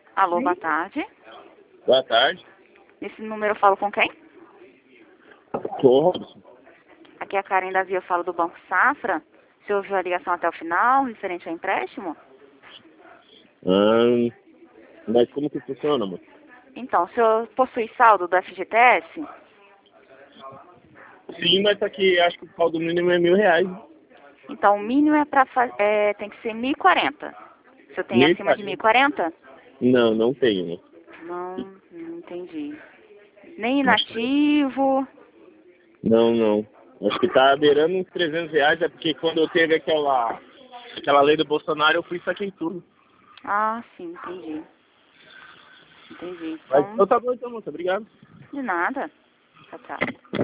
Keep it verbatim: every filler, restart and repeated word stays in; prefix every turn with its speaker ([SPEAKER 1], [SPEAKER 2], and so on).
[SPEAKER 1] Alô, boa tarde.
[SPEAKER 2] Boa tarde.
[SPEAKER 1] Nesse número eu falo com quem?
[SPEAKER 2] Sou Robson.
[SPEAKER 1] Aqui é a Karen Davi, eu falo do Banco Safra. Você ouviu a ligação até o final, referente ao empréstimo?
[SPEAKER 2] Hum, mas como que funciona, amor?
[SPEAKER 1] Então, o senhor possui saldo do F G T S?
[SPEAKER 2] Sim, mas tá que acho que o saldo mínimo é mil reais.
[SPEAKER 1] Então, o mínimo é pra, fa- é, tem que ser mil e quarenta. O senhor tem
[SPEAKER 2] Mil e
[SPEAKER 1] acima de mil e
[SPEAKER 2] quarenta?
[SPEAKER 1] quarenta?
[SPEAKER 2] Não, não tenho, né?
[SPEAKER 1] Não, não entendi. Nem inativo.
[SPEAKER 2] Não, não. Acho que tá beirando uns trezentos reais, é porque quando teve aquela, aquela lei do Bolsonaro, eu fui e saquei tudo.
[SPEAKER 1] Ah, sim, entendi. Entendi.
[SPEAKER 2] Mas
[SPEAKER 1] Então,
[SPEAKER 2] então tá bom então, moça. Obrigado.
[SPEAKER 1] de nada. Tchau, tchau.